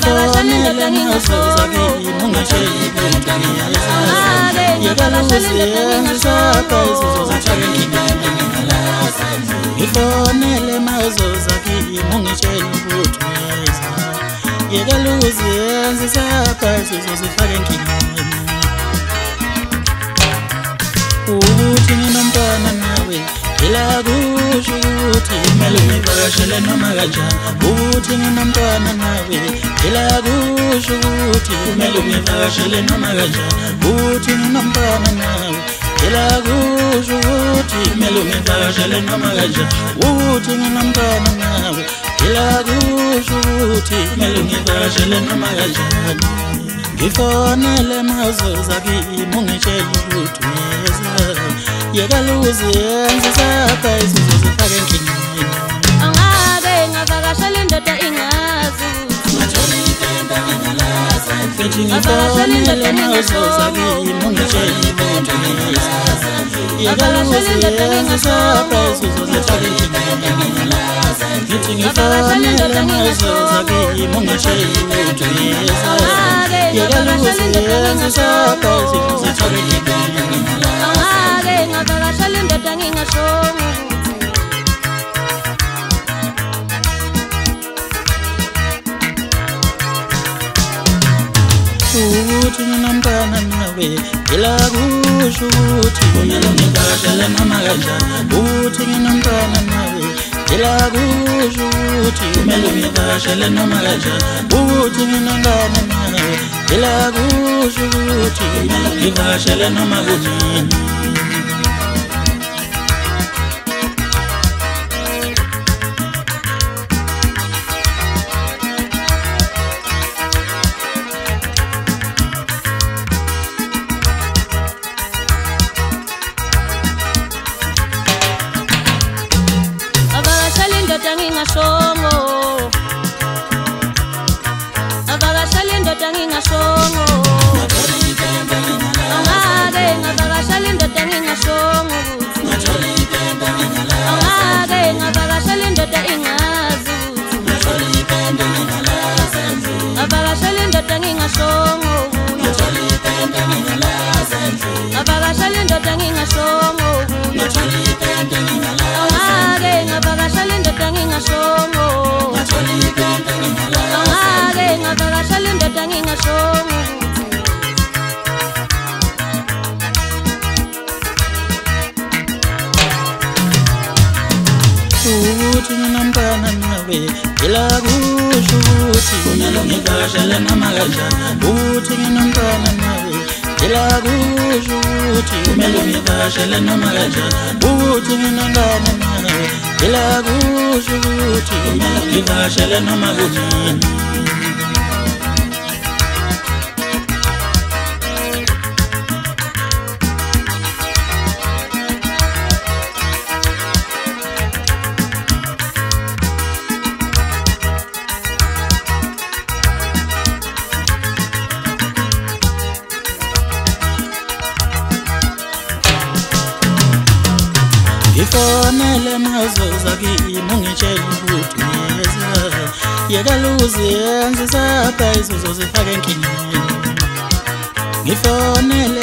ngifonele mazoza kimi ungitsheli ukuthi ngiyalaza yekaluzenza phezulu zithake ngingalaza ngifonele mazoza kimi ungitsheli ukuthi ngiyalaza yekaluzenza phezulu zithake ngingalaza ukuthi nginomntwana nawe elakusho ukuthi kumele ungivakashele noma kanjani ukuthi nginomntwana nawe elakusho ukuthi kumele ungivakashele noma kanjani ukuthi nginomntwana nawe elakusho ukuthi kumele ungivakashele noma kanjani ukuthi nginomntwana nawe elakusho ukuthi kumele ungivakashele noma kanjani ngifonele mazoza kimi ungitshela ukuthi uyeza yekaluzenza phezulu zifake enkingeni angake ngavakashela indoda ingazi ngathola impemba ngingalaza ngithi ngifonele mazoza kimi ungitshela ukuthi uyeza yekaluzenza phezulu zifake enkingeni ngithi ngifonele mazoza kimi ungitshela ukuthi uyeza yekaluzenza phezulu zifake enkingeni ngavakashela indoda ngingashongo ukuthi nginomntwana nawe elakusho ukuthi kumele ungivakashele noma kanjani ukuthi nginomntwana nawe elakusho ukuthi kumele ungivakashele noma kanjani ukuthi nginomntwana nawe elakusho ukuthi kumele ungivakashele noma kunini ngingashongo avakashela indoda ngingashongo angake ngavakashela indoda ngingashongo angake ngavakashela indoda ingazi avakashela indoda ngingashongo avakashela indoda ngingashongo angake ngavakashela indoda ngingashongo angake ngavakashela indoda ngingashongo ukuthi nginomntwana nawe elakusho ukuthi kumele ungivakashele noma kanjani ukuthi nginomntwana nawe elakusho ukuthi kumele ungivakashele noma kanjani ukuthi nginomntwana nawe elakusho ukuthi kumele ungivakashele noma kunini ngifonele mazoza kimi ungitshela ukuthi uyeza yekaluzenza phezulu zifake enkingeni ngifonele